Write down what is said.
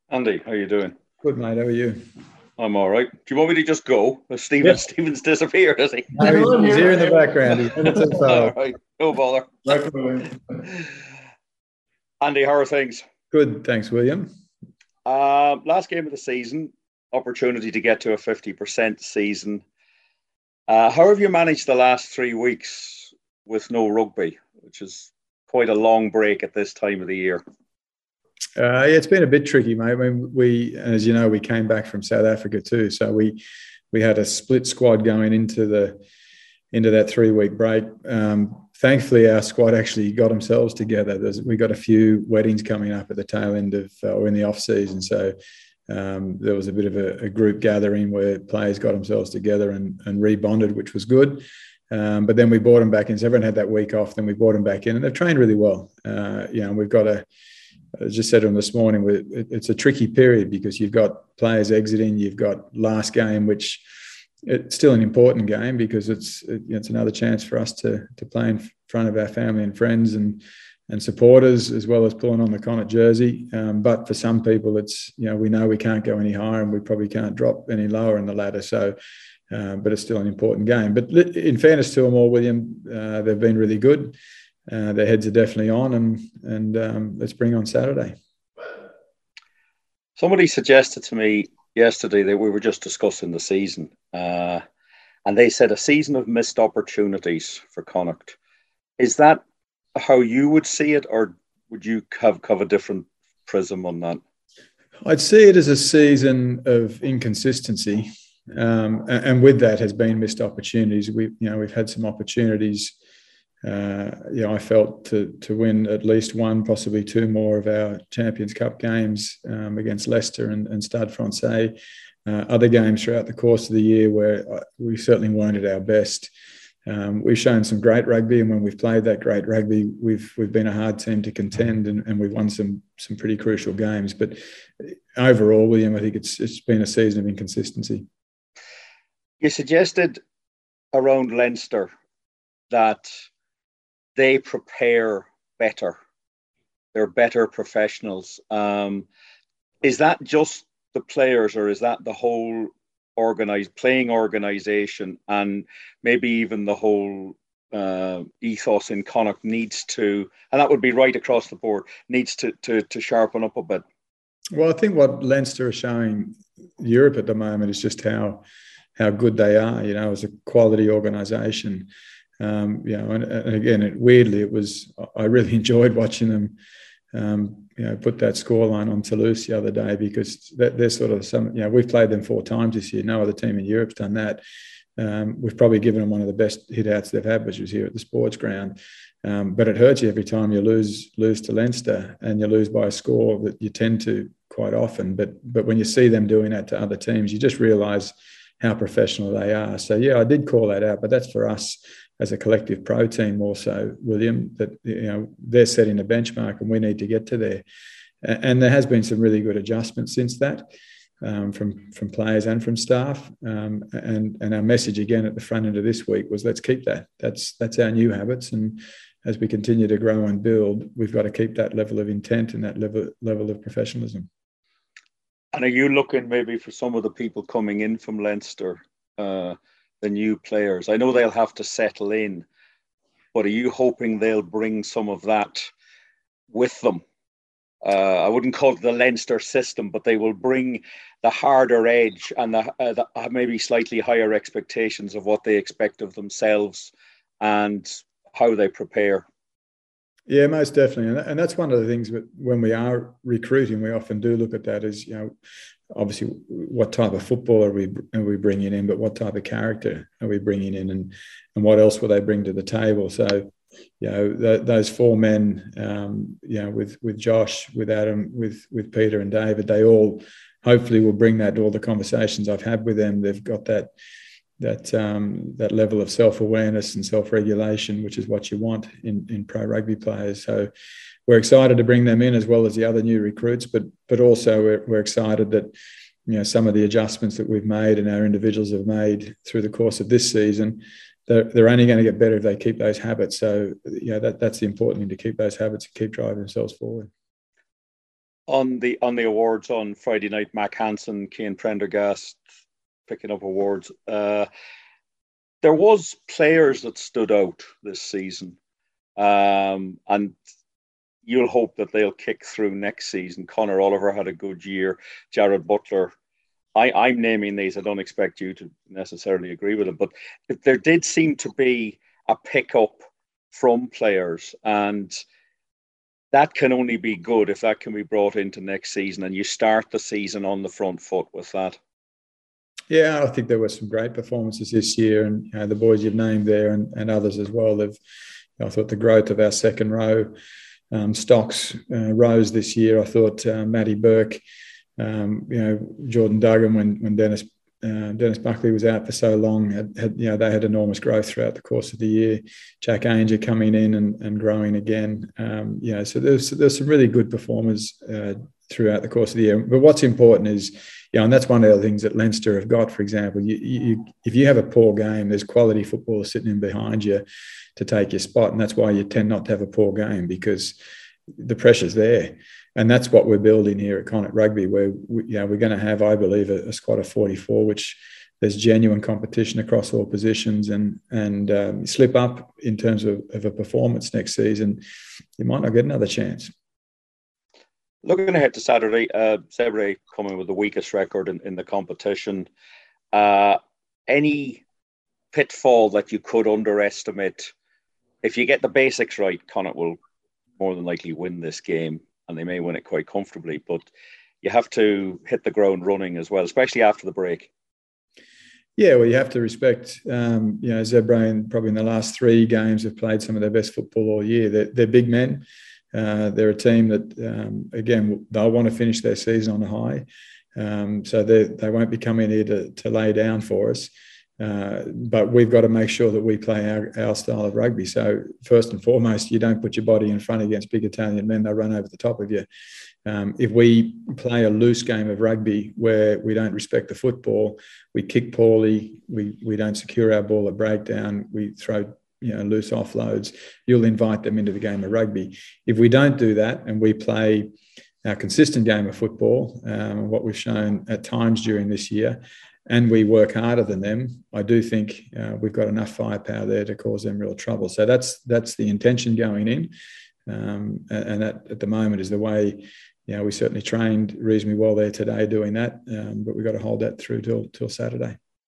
Andy, how you doing? Good, mate. How are you? I'm all right. Do you want me to just go? Yeah. Stephen's disappeared, has he? No, he's here in the background. He's never too All far. right, no bother. No problem. Andy, how are things? Good, thanks, William. Last game of the season, opportunity to get to a 50% season. How have you managed the last 3 weeks with no rugby, which is quite a long break at this time of the year? Yeah, it's been a bit tricky, mate. I mean, as you know, we came back from South Africa too, so we had a split squad going into that 3 week break. Thankfully, our squad actually got themselves together. We got a few weddings coming up at the tail end of or in the off season, so there was a bit of a group gathering where players got themselves together and rebonded, which was good. But then we brought them back in. So everyone had that week off. Then we brought them back in, and they've trained really well. We've got I just said to them this morning, it's a tricky period because you've got players exiting. You've got last game, which it's still an important game because it's another chance for us to play in front of our family and friends and supporters, as well as pulling on the Connacht jersey. But for some people, it's we know we can't go any higher and we probably can't drop any lower in the ladder. So, but it's still an important game. But in fairness to them all, William, they've been really good. Their heads are definitely on, and let's bring on Saturday. Somebody suggested to me yesterday that we were just discussing the season, and they said a season of missed opportunities for Connacht. Is that how you would see it, or would you have a different prism on that? I'd see it as a season of inconsistency, and with that has been missed opportunities. We've had some opportunities. I felt to win at least one, possibly two more of our Champions Cup games against Leicester and Stade Francais. Other games throughout the course of the year where we certainly weren't at our best. We've shown some great rugby, and when we've played that great rugby, we've been a hard team to contend, and we've won some pretty crucial games. But overall, William, I think it's been a season of inconsistency. You suggested around Leinster that they prepare better. They're better professionals. Is that just the players, or is that the whole playing organisation, and maybe even the whole ethos in Connacht needs to, and that would be right across the board, needs to sharpen up a bit? Well, I think what Leinster are showing Europe at the moment is just how good they are, as a quality organisation. And again, weirdly, I really enjoyed watching them, put that scoreline on Toulouse the other day, because they're sort of we've played them 4 times this year. No other team in Europe's done that. We've probably given them one of the best hit outs they've had, which was here at the sports ground. But it hurts you every time you lose to Leinster, and you lose by a score that you tend to quite often. But when you see them doing that to other teams, you just realise how professional they are. So I did call that out, but that's for us as a collective pro team also, William, that they're setting a benchmark and we need to get to there. And there has been some really good adjustments since that, from players and from staff. And our message again at the front end of this week was, let's keep that. That's our new habits. And as we continue to grow and build, we've got to keep that level of intent and that level of professionalism. And are you looking maybe for some of the people coming in from Leinster, the new players? I know they'll have to settle in, but are you hoping they'll bring some of that with them? I wouldn't call it the Leinster system, but they will bring the harder edge and the maybe slightly higher expectations of what they expect of themselves and how they prepare. Yeah, most definitely. And that's one of the things that when we are recruiting, we often do look at that as, obviously what type of footballer are we bringing in, but what type of character are we bringing in, and what else will they bring to the table? So, those 4 men, with Josh, with Adam, with Peter and David, they all hopefully will bring that to all the conversations I've had with them. They've got that level of self-awareness and self-regulation, which is what you want in pro rugby players. So we're excited to bring them in, as well as the other new recruits, but also we're excited that some of the adjustments that we've made and our individuals have made through the course of this season, they're only going to get better if they keep those habits. So that's the important thing, to keep those habits and keep driving themselves forward. on the awards on Friday night, Mac Hansen, Cian Prendergast picking up awards. There was players that stood out this season, and you'll hope that they'll kick through next season. Conor Oliver had a good year. Jared Butler. I'm naming these. I don't expect you to necessarily agree with them, but there did seem to be a pickup from players, and that can only be good if that can be brought into next season and you start the season on the front foot with that. Yeah, I think there were some great performances this year, and the boys you've named there and others as well. I thought the growth of our second row stocks rose this year. I thought Matty Burke, Jordan Duggan, when Dennis Buckley was out for so long, they had enormous growth throughout the course of the year. Jack Ainger coming in and growing again. So there's some really good performers throughout the course of the year. But what's important is, and that's one of the things that Leinster have got, for example, if you have a poor game, there's quality footballers sitting in behind you to take your spot. And that's why you tend not to have a poor game, because the pressure's there. And that's what we're building here at Connacht Rugby, where we're going to have, I believe, a squad of 44, which there's genuine competition across all positions, and slip up in terms of a performance next season, you might not get another chance. Looking ahead to Saturday, Zebre coming with the weakest record in the competition. Any pitfall that you could underestimate? If you get the basics right, Connacht will more than likely win this game, and they may win it quite comfortably. But you have to hit the ground running as well, especially after the break. Yeah, well, you have to respect, Zebre probably in the last 3 games have played some of their best football all year. They're big men. They're a team that, again, they'll want to finish their season on a high. So they won't be coming here to lay down for us. But we've got to make sure that we play our style of rugby. So first and foremost, you don't put your body in front against big Italian men. They'll run over the top of you. If we play a loose game of rugby where we don't respect the football, we kick poorly, we don't secure our ball at breakdown, we throw loose offloads, you'll invite them into the game of rugby. If we don't do that and we play our consistent game of football, what we've shown at times during this year, and we work harder than them, I do think we've got enough firepower there to cause them real trouble. So that's the intention going in, and that at the moment is the way. We certainly trained reasonably well there today doing that, but we've got to hold that through till Saturday.